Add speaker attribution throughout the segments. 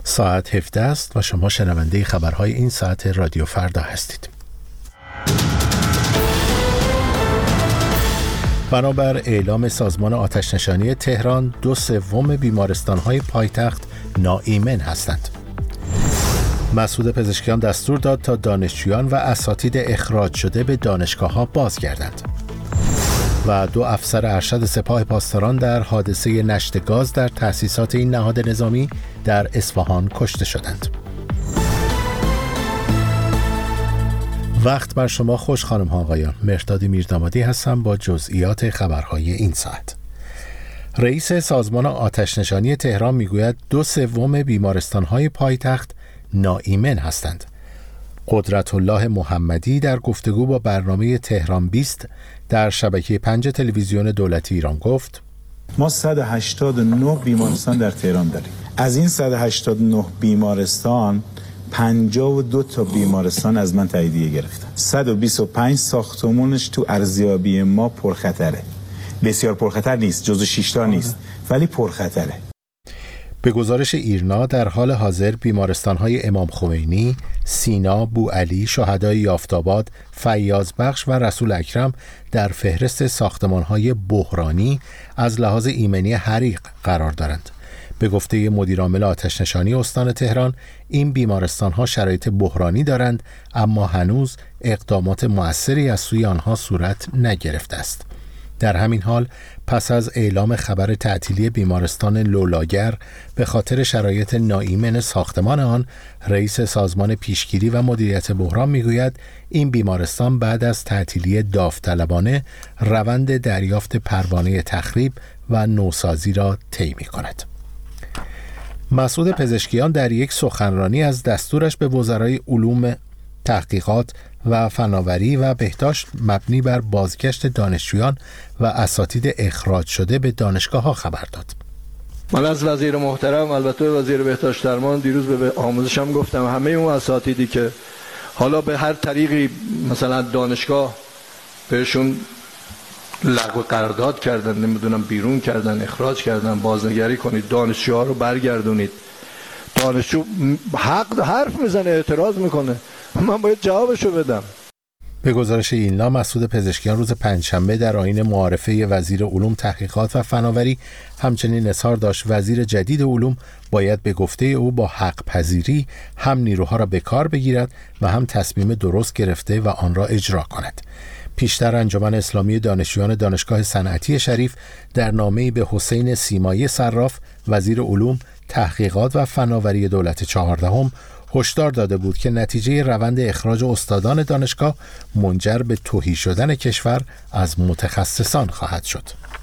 Speaker 1: ساعت 17 است و شما شنونده خبرهای این ساعت رادیو فردا هستید. بنابر اعلام سازمان آتش‌نشانی تهران 2/3 بیمارستان‌های پایتخت ناایمن هستند. مسعود پزشکیان دستور داد تا دانشجویان و اساتید اخراج شده به دانشگاه‌ها بازگردند. و 2 افسر ارشد سپاه پاسداران در حادثه نشت گاز در تأسیسات این نهاد نظامی در اصفهان کشته شدند. وقت بر شما خوش خانم ها آقایان. مهرداد میردامادی هستم با جزئیات خبرهای این ساعت. رئیس سازمان آتش‌نشانی تهران میگوید 2/3 بیمارستان‌های پایتخت ناایمن هستند. قدرت الله محمدی در گفتگو با برنامه تهران 20 در شبکه 5 تلویزیون دولتی ایران گفت:
Speaker 2: ما 189 بیمارستان در تهران داریم. از این 189 بیمارستان 52 تا بیمارستان از من تاییدیه گرفتن. 125 ساختمونش تو ارزیابی ما پرخطره. بسیار پرخطر نیست، جزو 6 تا نیست، ولی پرخطره.
Speaker 1: به گزارش ایرنا در حال حاضر بیمارستان‌های امام خمینی، سینا، بوعلی، شهدای یافت‌آباد، فیاضبخش و رسول اکرم در فهرست ساختمان‌های بحرانی از لحاظ ایمنی حریق قرار دارند. به گفته مدیرعامل آتش‌نشانی استان تهران، این بیمارستان‌ها شرایط بحرانی دارند اما هنوز اقدامات مؤثری از سوی آنها صورت نگرفته است. در همین حال پس از اعلام خبر تعطیلی بیمارستان لولاگر به خاطر شرایط ناایمن ساختمان آن، رئیس سازمان پیشگیری و مدیریت بحران میگوید این بیمارستان بعد از تعطیلی داوطلبانه روند دریافت پروانه تخریب و نوسازی را طی می‌کند. مسعود پزشکیان در یک سخنرانی از دستورش به وزرای علوم، تحقیقات و فناوری و بهداشت مبنی بر بازگشت دانشجویان و اساتید اخراج شده به دانشگاه‌ها خبر داد.
Speaker 3: من از وزیر محترم، البته وزیر بهداشت درمان، دیروز به آموزشم گفتم همه اون اساتیدی که حالا به هر طریقی مثلا دانشگاه بهشون لغو قرارداد کردن، نمیدونم بیرون کردن، اخراج کردن، بازنگری کنید، دانشجوها رو برگردونید. دانشجو حرف میزنه، اعتراض میکنه، من باید جوابشو بدم.
Speaker 1: به گزارش ایلنا، مسعود پزشکیان روز پنجشنبه در آیین معارفه وزیر علوم، تحقیقات و فناوری همچنین اظهار داشت وزیر جدید علوم باید به گفته او با حق پذیری هم نیروها را به کار بگیرد و هم تصمیم درست گرفته و آن را اجرا کند. پیشتر انجمن اسلامی دانشجویان دانشگاه صنعتی شریف در نامه‌ای به حسین سیمایی صراف، وزیر علوم، تحقیقات و فناوری دولت 14 هشدار داده بود که نتیجه روند اخراج استادان دانشگاه منجر به تهی شدن کشور از متخصصان خواهد شد.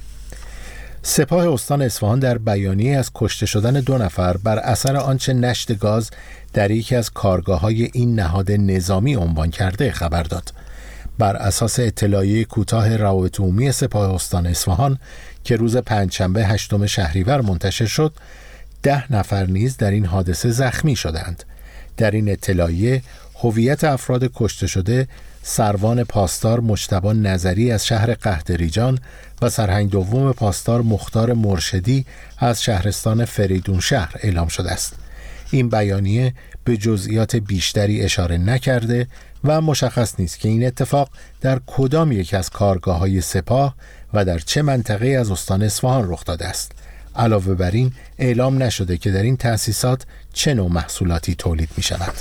Speaker 1: سپاه استان اصفهان در بیانیه از کشته شدن 2 نفر بر اثر آنچه نشت گاز در یکی از کارگاه‌های این نهاد نظامی عنوان کرده خبر داد. بر اساس اطلاعیه کوتاه روابط عمومی سپاه استان اصفهان که روز پنجشنبه 8 شهریور منتشر شد، 10 نفر نیز در این حادثه زخمی شدند. در این اطلاعیه هویت افراد کشته شده سروان پاسدار مجتبی نظری از شهر قحطریجان و سرهنگ دوم پاسدار مختار مرشدی از شهرستان فریدون شهر اعلام شده است. این بیانیه به جزئیات بیشتری اشاره نکرده و مشخص نیست که این اتفاق در کدام یک از کارگاه‌های سپاه و در چه منطقه از استان اصفهان رخ داده است. علاوه بر این اعلام نشده که در این تأسیسات چه نوع محصولاتی تولید می شود.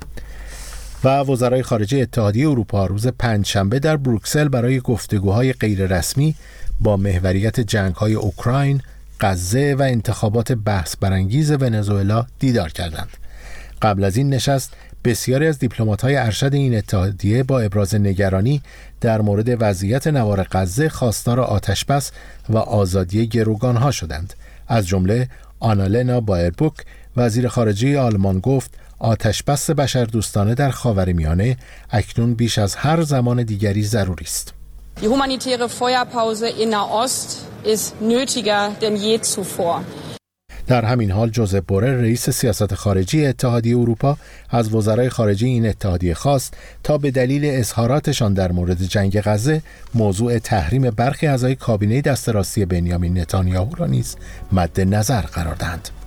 Speaker 1: و وزرای خارجه اتحادیه اروپا روز پنجشنبه در بروکسل برای گفتگوهای غیررسمی با محوریت جنگ‌های اوکراین، غزه و انتخابات بحث برانگیز ونزوئلا دیدار کردند. قبل از این نشست بسیاری از دیپلمات‌های ارشد این اتحادیه با ابراز نگرانی در مورد وضعیت نوار غزه خواستار آتش‌بس و آزادی گروگان‌ها شدند. از جمله آنالنا بایربوک، وزیر خارجه آلمان، گفت آتش‌بس بشردوستانه در خاورمیانه اکنون بیش از هر زمان دیگری ضروری است.
Speaker 4: Die humanitäre Feuerpause in Nahost ist nötiger denn je zuvor.
Speaker 1: در همین حال جوزپ بورل، رئیس سیاست خارجی اتحادیه اروپا، از وزرای خارجه این اتحادیه خواست تا به دلیل اظهاراتشان در مورد جنگ غزه موضوع تحریم برخی اعضای کابینه دست راستی بنیامین نتانیاهو را نیز مد نظر قرار دهند.